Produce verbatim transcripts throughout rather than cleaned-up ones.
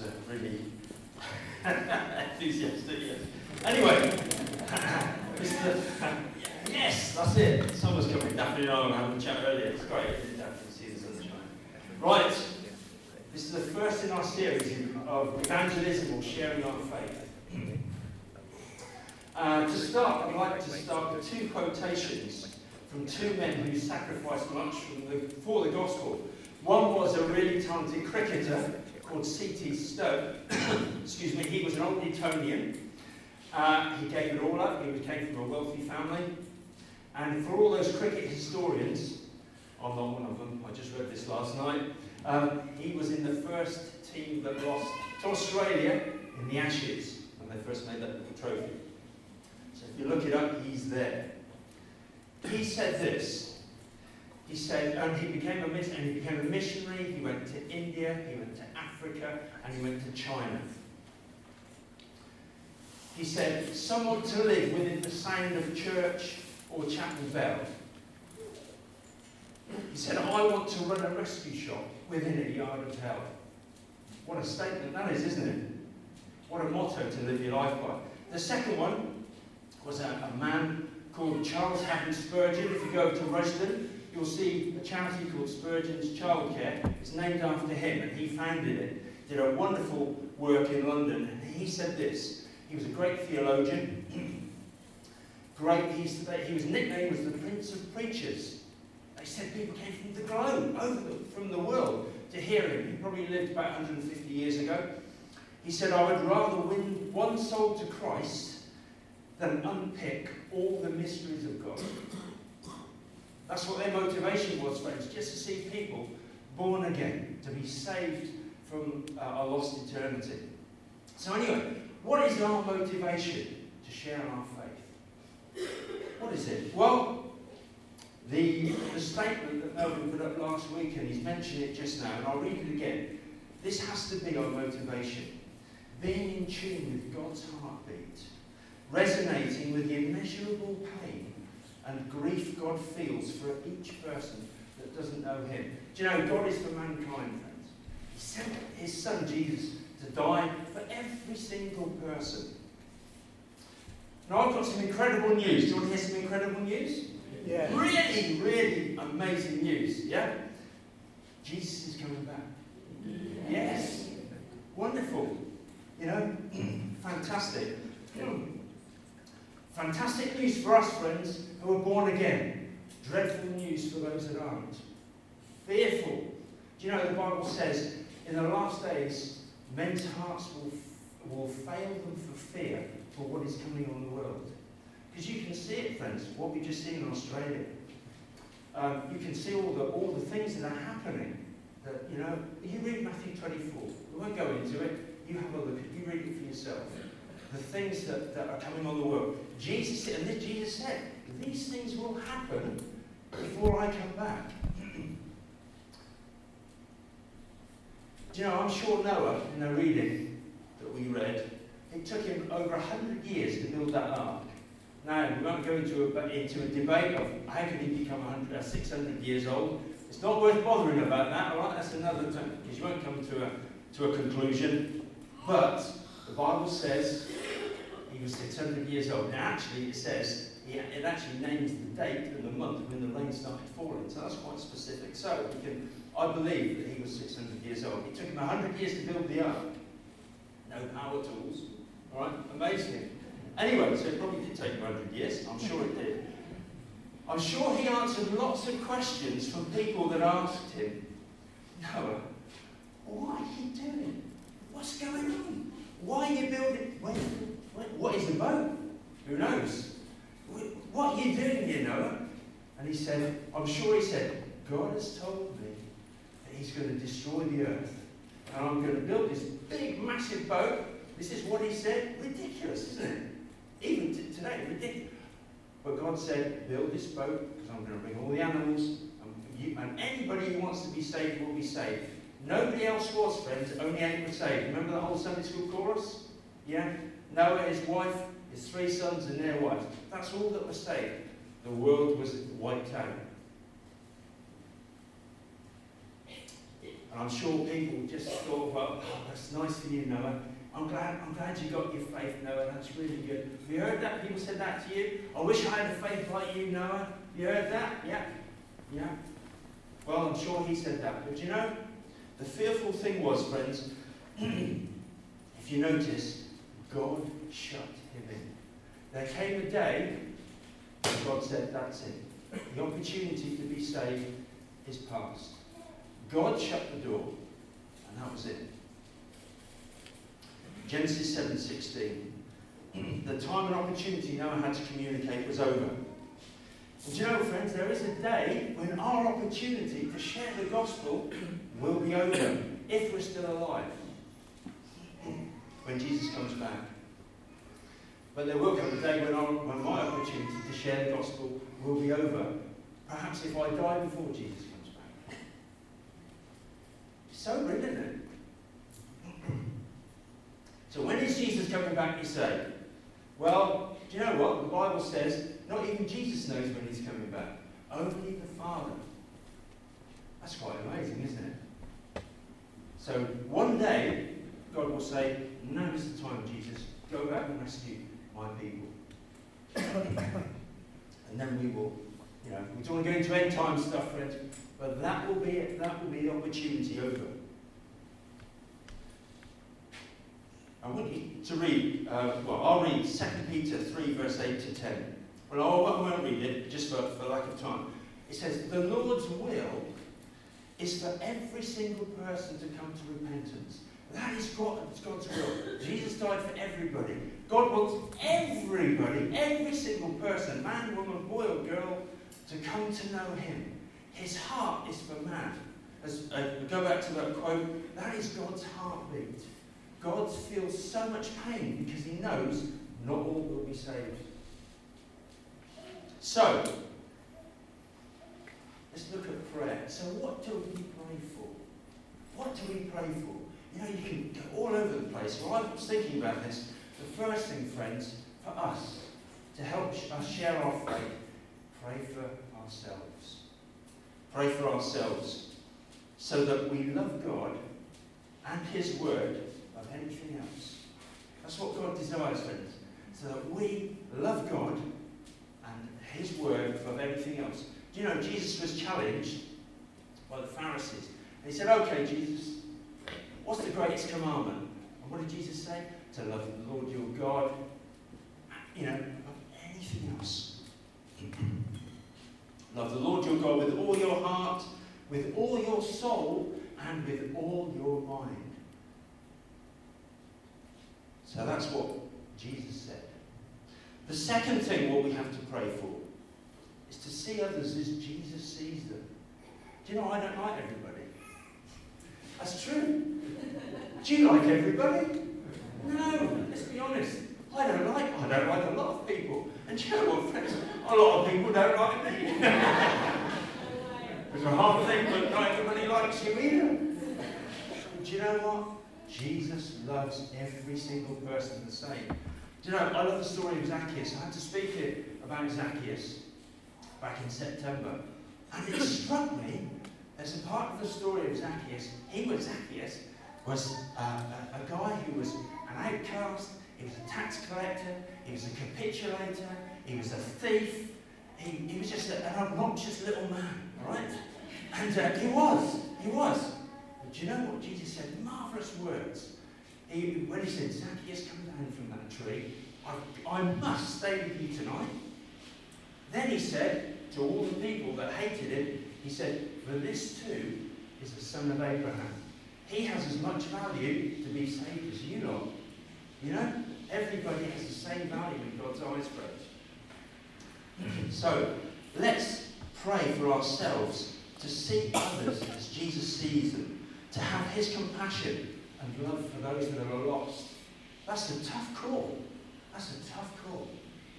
a really enthusiastic, yes. Anyway, this is the, yes, that's it. Summer's coming. Daphne and I were having a chat earlier. It's great, isn't it, Daphne, to see the sunshine. Right, this is the first in our series of evangelism or sharing our faith. Uh, to start, I'd like to start with two quotations from two men who sacrificed much from the, for the gospel. One was a really talented cricketer called C T Stowe. Excuse me, he was an old Etonian. Uh, he gave it all up. He came from a wealthy family. And for all those cricket historians, I'm not one of them, I just read this last night, um, he was in the first team that lost to Australia in the Ashes when they first made that little trophy. So if you look it up, he's there. He said this. He said, and he became a and he became a missionary. He went to India, he went to Africa, and he went to China. He said, someone to live within the sound of church or chapel bell. He said, I want to run a rescue shop within a yard of hell. What a statement that is, isn't it? What a motto to live your life by. The second one was a, a man called Charles Haddon Spurgeon. If you go to Rushden, you'll see a charity called Spurgeon's Childcare. It's named after him, and he founded it. Did a wonderful work in London. And he said this. He was a great theologian. great. He, he was nicknamed as the Prince of Preachers. They said people came from the globe, over the, from the world, to hear him. He probably lived about one hundred fifty years ago. He said, I would rather win one soul to Christ than unpick all the mysteries of God. That's what their motivation was, friends, just to see people born again, to be saved from uh, a lost eternity. So anyway, what is our motivation to share our faith? What is it? Well, the, the statement that Melvin put up last week, and he's mentioned it just now, and I'll read it again. This has to be our motivation. Being in tune with God's heartbeat, resonating with the immeasurable pain and grief God feels for each person that doesn't know him. Do you know, God is for mankind, friends. He sent his son Jesus to die for every single person. Now, I've got some incredible news. Do you want to hear some incredible news? Yeah. Really, really amazing news, yeah? Jesus is coming back. Yes. Wonderful. You know, fantastic. Fantastic news for us, friends, who are born again. Dreadful news for those that aren't. Fearful. Do you know, the Bible says, in the last days, men's hearts will, will fail them for fear for what is coming on the world. Because you can see it, friends, what we've just seen in Australia. Um, you can see all the, all the things that are happening. That, you know, you read Matthew twenty-four. We won't go into it. You have a look at it. You read it for yourself. The things that, that are coming on the world. Jesus, and this, Jesus said, these things will happen before I come back. Do you know, I'm sure Noah, in the reading that we read, it took him over a hundred years to build that ark. Now, we won't go into a, into a debate of how could he become one hundred, uh, six hundred years old. It's not worth bothering about that, all right? That's another time, because you won't come to a, to a conclusion. But the Bible says he was six hundred years old. Now, actually, it says, it actually names the date and the month when the rain started falling. So that's quite specific. So we can, I believe that he was six hundred years old. It took him one hundred years to build the ark. No power tools. All right? Amazing. Anyway, so it probably did take him one hundred years. I'm sure it did. I'm sure he answered lots of questions from people that asked him, Noah, what are you doing? What's going on? Why are you building? Wait, wait, what is the boat? Who knows? What are you doing here, Noah? And he said, I'm sure he said, God has told me that he's going to destroy the earth. And I'm going to build this big, massive boat. This is what he said. Ridiculous, isn't it? Even t- today, ridiculous. But God said, build this boat, because I'm going to bring all the animals, and, you, and anybody who wants to be saved will be saved. Nobody else was, friends, only eight were saved. Remember the whole Sunday school chorus? Yeah? Noah, his wife, his three sons, and their wives. That's all that was saved. The world was wiped out. And I'm sure people just thought, well, oh, that's nice for you, Noah. I'm glad, I'm glad you got your faith, Noah. That's really good. Have you heard that? People said that to you? I wish I had a faith like you, Noah. You heard that? Yeah. Yeah. Well, I'm sure he said that. But you know, the fearful thing was, friends, if you notice, God shut him in. There came a day when God said, that's it. The opportunity to be saved is past. God shut the door, and that was it. Genesis seven sixteen. The time and opportunity Noah had to communicate was over. And do you know, friends, there is a day when our opportunity to share the gospel will be over, if we're still alive, when Jesus comes back. But there will come a day when, our, when my opportunity to share the gospel will be over. Perhaps if I die before Jesus comes back. It's sobering, isn't it? So when is Jesus coming back, you say? Well, do you know what? The Bible says not even Jesus knows when he's coming back. Only the Father. That's quite amazing, isn't it? So one day, God will say, now is the time, Jesus. Go back and rescue my people. And then we will, you know, we don't want to go into end time stuff, friends, but that will be it. That will be the opportunity over. I want you to read, uh, well, I'll read Second Peter three, verse eight to ten. Well, I won't read it, just for, for lack of time. It says, the Lord's will is for every single person to come to repentance. That is God, it's God's will. Jesus died for everybody. God wants everybody, every single person, man, woman, boy or girl, to come to know him. His heart is for man. As uh, go back to that quote, that is God's heartbeat. God feels so much pain because he knows not all will be saved. So, let's look at prayer. So what do we pray for? What do we pray for? You know, you can go all over the place. Well, I was thinking about this. The first thing, friends, for us, to help us share our faith, pray for ourselves. Pray for ourselves so that we love God and his word of anything else. That's what God desires, friends. So that we love God and his word above anything else. Do you know, Jesus was challenged by the Pharisees. And he said, okay, Jesus, what's the greatest commandment? And what did Jesus say? To love the Lord your God, you know, above anything else. Love the Lord your God with all your heart, with all your soul, and with all your mind. So that's what Jesus said. The second thing, what we have to pray for, is to see others as Jesus sees them. Do you know, I don't like everybody. That's true. Do you like everybody? No, let's be honest. I don't like, I don't like a lot of people. And do you know what, friends? A lot of people don't like me. It's a hard thing, but not everybody likes you either. Do you know what? Jesus loves every single person the same. Do you know, I love the story of Zacchaeus. I had to speak here about Zacchaeus back in September. And it struck me, there's a part of the story of Zacchaeus. He was, Zacchaeus, was uh, a, a guy who was an outcast. He was a tax collector. He was a capitulator. He was a thief. He, he was just a, an obnoxious little man, right? And uh, he was. He was. But do you know what Jesus said? Marvellous words. He, when he said, Zacchaeus, come down from that tree. I, I must stay with you tonight. Then he said to all the people that hated him, he said, for this too is the son of Abraham. He has as much value to be saved as you lot. You know, everybody has the same value in God's eyes, friends. So, let's pray for ourselves to see others as Jesus sees them, to have his compassion and love for those that are lost. That's a tough call. That's a tough call.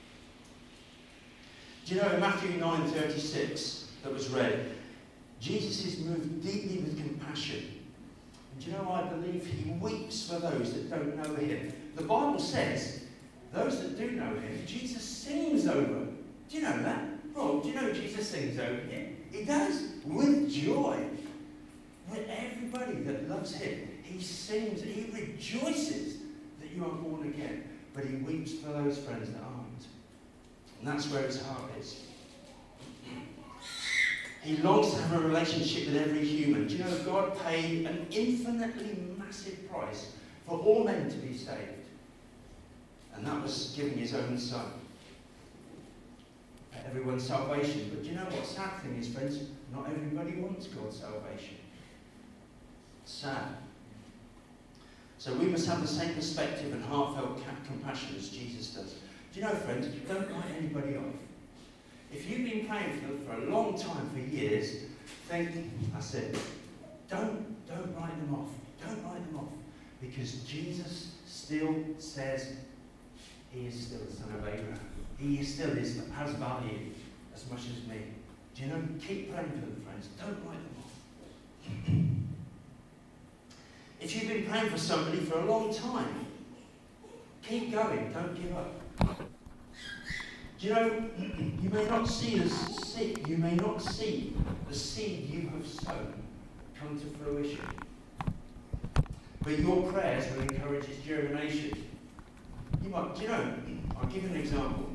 Do you know in Matthew nine thirty-six that was read, Jesus is moved deeply with compassion. And do you know, I believe he weeps for those that don't know him. The Bible says, those that do know him, Jesus sings over. Do you know that? Rob, do you know Jesus sings over him? He does, with joy. With everybody that loves him. He sings, he rejoices that you are born again. But he weeps for those friends that aren't. And that's where his heart is. He longs to have a relationship with every human. Do you know God paid an infinitely massive price for all men to be saved? And that was giving his own son. For everyone's salvation. But do you know what sad thing is, friends? Not everybody wants God's salvation. It's sad. So we must have the same perspective and heartfelt compassion as Jesus does. Do you know, friends, don't write anybody off. If you've been praying for them for a long time, for years, think, that's it. Don't, don't write them off. Don't write them off. Because Jesus still says he is still the son of Abraham. He still is, has value as much as me. Do you know, keep praying for them, friends. Don't write them off. If you've been praying for somebody for a long time, keep going. Don't give up. Do you know, you may not see the seed, you may not see the seed you have sown come to fruition. But your prayers will encourage its germination. You might, do you know, I'll give you an example.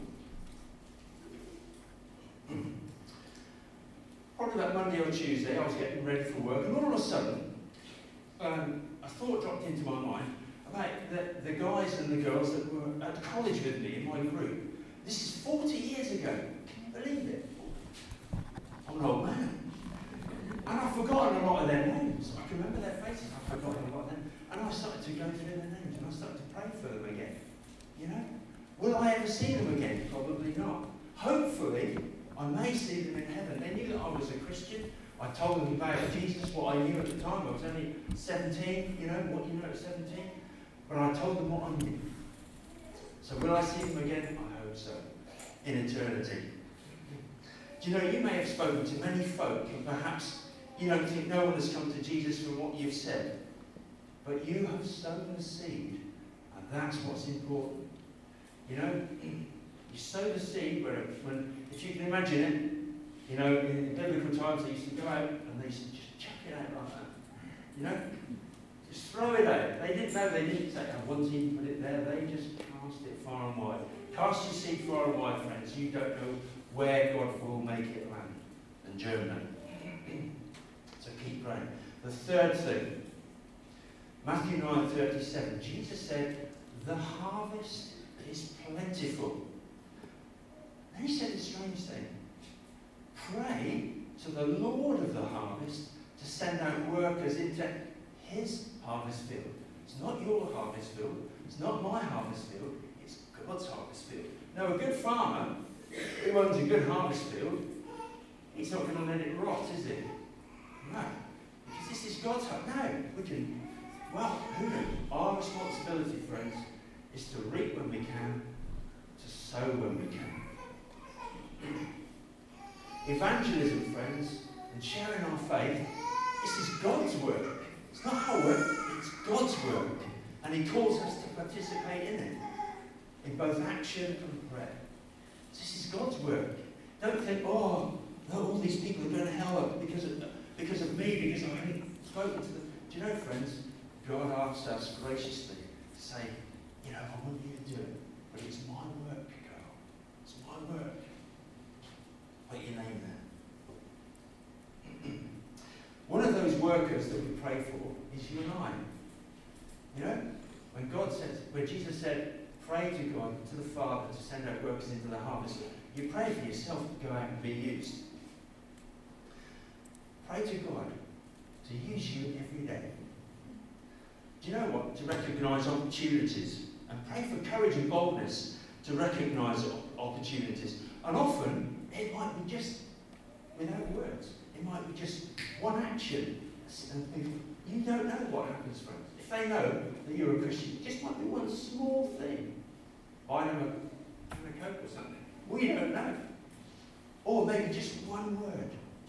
Probably about Monday or Tuesday, I was getting ready for work, and all of a sudden, um, a thought dropped into my mind about the, the guys and the girls that were at college with me in my group. This is forty years ago. Can you believe it? I'm an old man. And I've forgotten a lot of their names. I can remember their faces. I've forgotten a lot of them. And I started to go through their names and I started to pray for them again. You know? Will I ever see them again? Probably not. Hopefully, I may see them in heaven. They knew that I was a Christian. I told them about Jesus, what I knew at the time. I was only seventeen, you know, what you know at seventeen. But I told them what I knew. So will I see them again? I hope so. In eternity. Do you know, you may have spoken to many folk and perhaps you don't think no one has come to Jesus from what you've said. But you have sown the seed, and that's what's important. You know, you sow the seed where, when, if you can imagine it, you know, in biblical times they used to go out and they used to just chuck it out like that. You know? Just throw it out. They didn't know, they didn't say, I want to put it there. They just cast it far and wide. Cast your seed far and wide, friends. You don't know where God will make it land and germinate. So keep praying. The third thing, Matthew nine thirty-seven, Jesus said, the harvest is plentiful. Then he said a strange thing. Pray to the Lord of the harvest to send out workers into his harvest field. It's not your harvest field. It's not my harvest field. It's God's harvest field. Now, a good farmer who owns a good harvest field, he's not going to let it rot, is he? No. Because this is God's harvest. No. We can, well, who knows? Our responsibility, friends, is to reap when we can, to sow when we can. Evangelism, friends, and sharing our faith, this is God's work. It's not our work, it's God's work. And he calls us to participate in it, in both action and prayer. This is God's work. Don't think, oh, no, all these people are going to hell because of, because of me, because I haven't spoken to them. Do you know, friends, God asks us graciously to say, you know, I want you to do it, but it's my work, girl. It's my work. Put your name there. One of those workers that we pray for is you and I. You know, when God says, when Jesus said, pray to God, to the Father, to send out workers into the harvest, you pray for yourself to go out and be used. Pray to God to use you every day. Do you know what? To recognise opportunities. And pray for courage and boldness to recognise opportunities. And often, it might be just without words. It might be just one action. And people, you don't know what happens, friends. If they know that you're a Christian, it just might be one small thing. Buy them a, a Coke or something. We don't know. Or maybe just one word.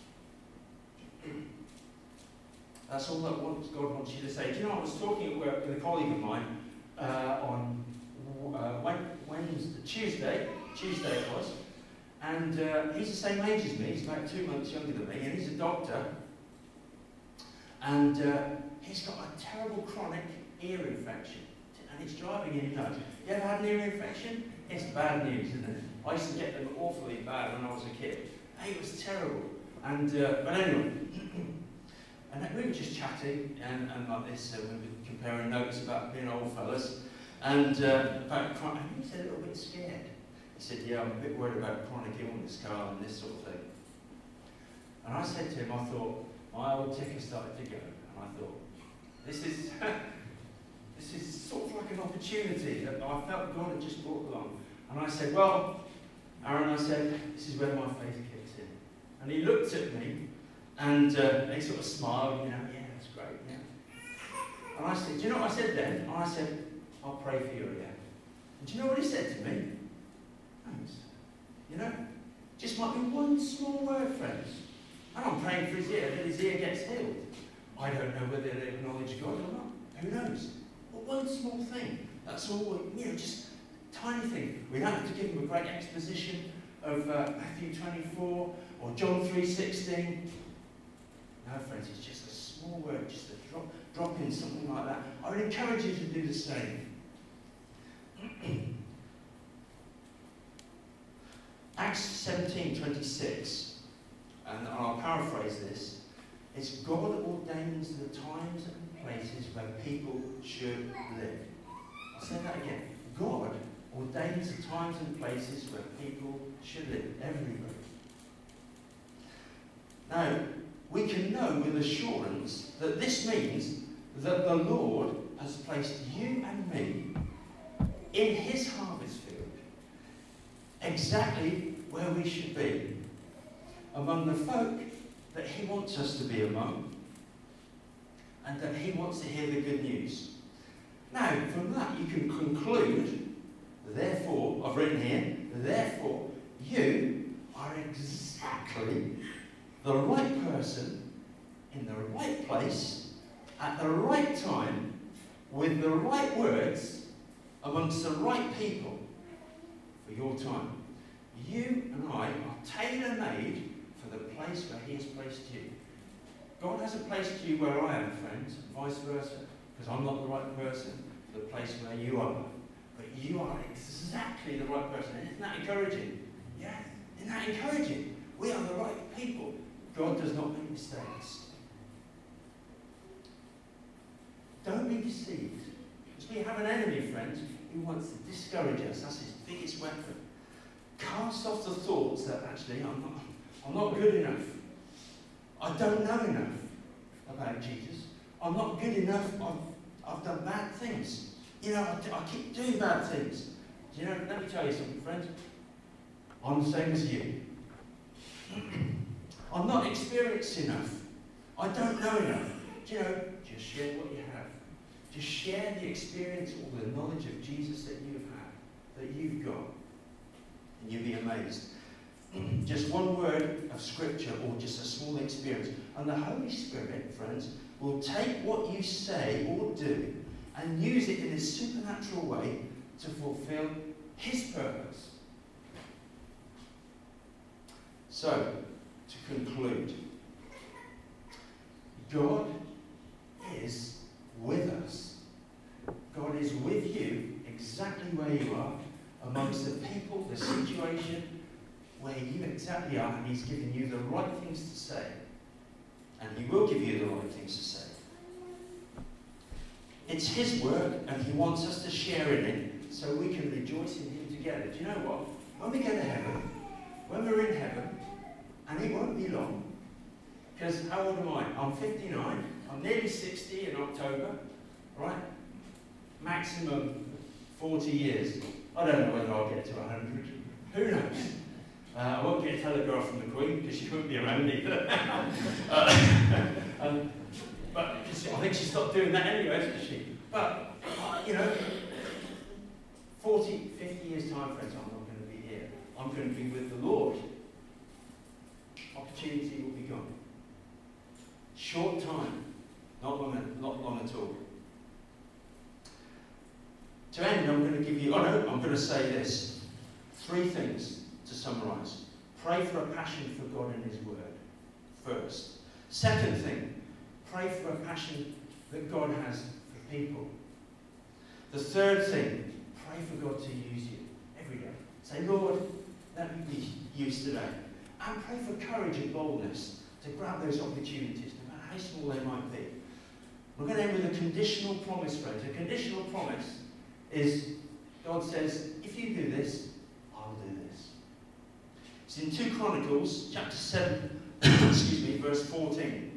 That's all that God wants you to say. Do you know, I was talking at work with a colleague of mine uh, on uh, Wednesday, Tuesday, Tuesday it was, and uh, he's the same age as me. He's about two months younger than me, and he's a doctor. And uh, he's got a terrible chronic ear infection, and it's driving him nuts. You ever had an ear infection? It's bad news, isn't it? I used to get them awfully bad when I was a kid. It was terrible. And uh, but anyway, and we were just chatting and, and like this, uh, we were comparing notes about being old fellas, and uh, about chronic. And he was a little bit scared. He said, "Yeah, I'm a bit worried about chronic illness, Carl, and this sort of thing." And I said to him, I thought, my old ticker started to go, and I thought, this is this is sort of like an opportunity that I felt God had just brought along. And I said, well, Aaron, I said, this is where my faith kicks in. And he looked at me, and uh, he sort of smiled, you know, yeah, that's great, yeah. And I said, do you know what I said then? And I said, I'll pray for you again. And do you know what he said to me? Thanks. You know, just might be one small word, friends. And I'm praying for his ear, that his ear gets healed. I don't know whether they acknowledge God or not. Who knows? But one small thing. That's all, you know, just tiny thing. We don't have to give him a great exposition of uh, Matthew twenty-four or John three sixteen. No, friends, it's just a small word, just a drop, drop in something like that. I would encourage you to do the same. Acts seventeen twenty-six. And I'll paraphrase this, it's God ordains the times and places where people should live. I'll say that again. God ordains the times and places where people should live, everywhere. Now, we can know with assurance that this means that the Lord has placed you and me in his harvest field, exactly where we should be. Among the folk that he wants us to be among, and that he wants to hear the good news. Now, from that you can conclude, therefore, I've written here, therefore, you are exactly the right person in the right place at the right time with the right words amongst the right people for your time. You and I are tailor-made for the place where he has placed you. God hasn't placed you where I am, friends, and vice versa, because I'm not the right person for the place where you are. But you are exactly the right person. Isn't that encouraging? Yeah, isn't that encouraging? We are the right people. God does not make mistakes. Don't be deceived. Because we have an enemy, friends, who wants to discourage us. That's his biggest weapon. Cast off the thoughts that actually I'm not, I'm not good enough. I don't know enough about Jesus. I'm not good enough. I've, I've done bad things. You know, I, I keep doing bad things. Do you know, let me tell you something, friends. I'm the same as you. I'm not experienced enough. I don't know enough. Do you know, just share what you have. Just share the experience or the knowledge of Jesus that you've had, that you've got. And you'll be amazed. Just one word of scripture or just a small experience. And the Holy Spirit, friends, will take what you say or do and use it in a supernatural way to fulfill his purpose. So, to conclude, God is with us. God is with you exactly where you are, amongst the people, the situation where you exactly are, and he's giving you the right things to say. And he will give you the right things to say. It's his work, and he wants us to share in it so we can rejoice in him together. Do you know what? When we go to heaven, when we're in heaven, and it won't be long, because how old am I? I'm fifty-nine. I'm nearly sixty in October, right? Maximum forty years. I don't know whether I'll get to one hundred. Who knows? Uh, I won't get a telegraph from the Queen because she won't be around either. uh, um, but I think she stopped doing that anyway, hasn't she? But, uh, you know, forty, fifty years' time, friends, I'm not going to be here. I'm going to be with the Lord. Opportunity will be gone. Short time, not long, not long at all. To end, I'm going to give you, oh no, I'm going to say this. Three things to summarise. Pray for a passion for God and his word, first. Second thing, pray for a passion that God has for people. The third thing, pray for God to use you every day. Say, Lord, let me be used today. And pray for courage and boldness to grab those opportunities, no matter how small they might be. We're going to end with a conditional promise phrase. A conditional promise is, God says, if you do this, I'll do this. It's in two Chronicles, chapter seven, excuse me, verse fourteen.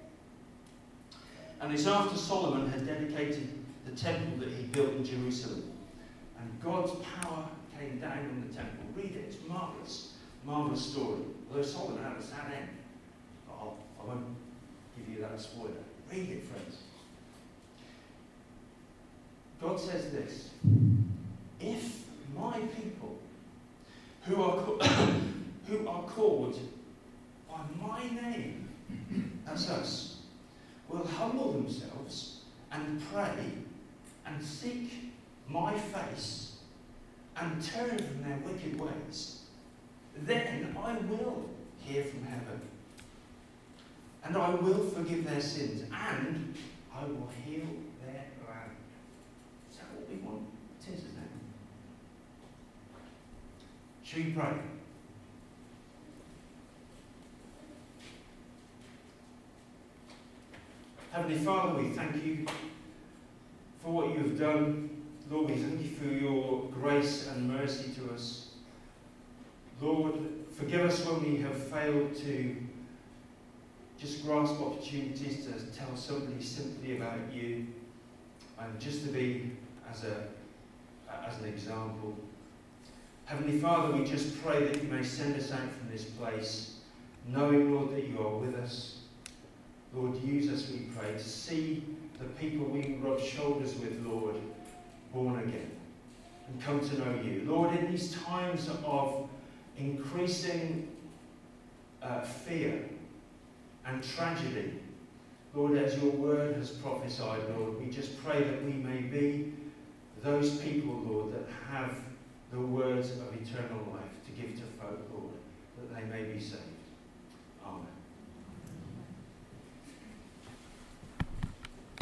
And it's after Solomon had dedicated the temple that he built in Jerusalem. And God's power came down on the temple. Read it, it's marvellous, marvellous story. Although Solomon had a sad end. But I'll, I won't give you that spoiler. Read it, friends. God says this: if my people, who are, who are called by my name, that's us, will humble themselves and pray and seek my face and turn from their wicked ways, then I will hear from heaven, and I will forgive their sins, and I will heal their land. Is that what we want? It is, isn't it? Shall we pray? Heavenly Father, we thank you for what you have done. Lord, we thank you for your grace and mercy to us. Lord, forgive us when we have failed to just grasp opportunities to tell somebody simply about you and just to be as a as an example. Heavenly Father, we just pray that you may send us out from this place, knowing, Lord, that you are with us. Lord, use us, we pray, to see the people we rub shoulders with, Lord, born again and come to know you. Lord, in these times of increasing uh, fear and tragedy, Lord, as your word has prophesied, Lord, we just pray that we may be those people, Lord, that have the words of eternal life to give to folk, Lord, that they may be saved.